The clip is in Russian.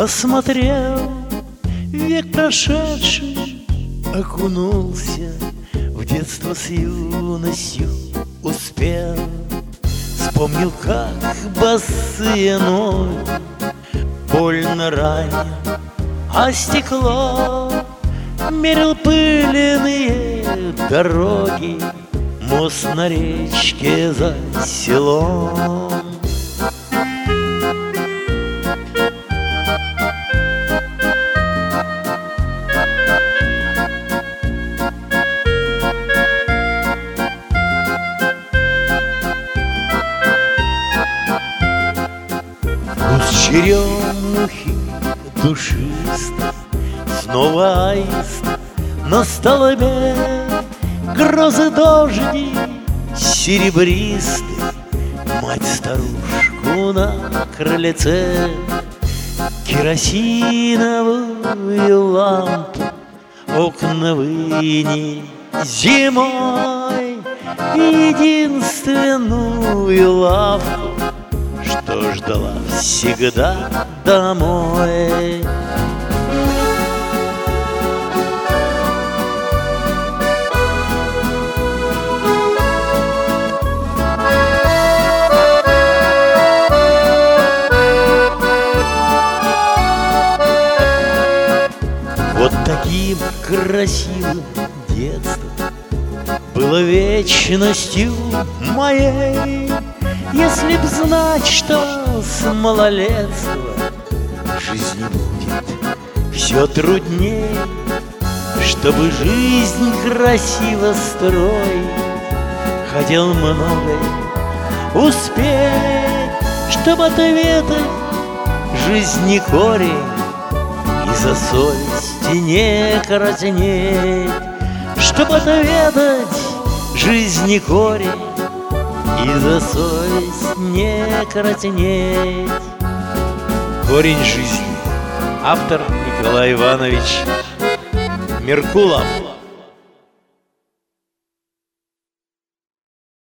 Посмотрел век прошедший, окунулся в детство с юностью, успел. Вспомнил, как босые ноги больно ранен, а стекло мерил пыльные дороги, мост на речке за селом. Вкус черемухи душистой, снова аист на столбе, грозы дожди серебристый, мать-старушку на крыльце, керосиновую лампу, окна выни зимой, единственную лавку, что ждала всегда домой. Вот таким красивым детством было вечностью моей. Если б знать, что с малолетства жизни будет все трудней, чтобы жизнь красиво строить, хотел многое успеть, чтобы ответить жизни корень и за совесть не краснеть, чтобы ответить жизни корень и за совесть не краснеть. Корень жизни. Автор Николай Иванович Меркулов.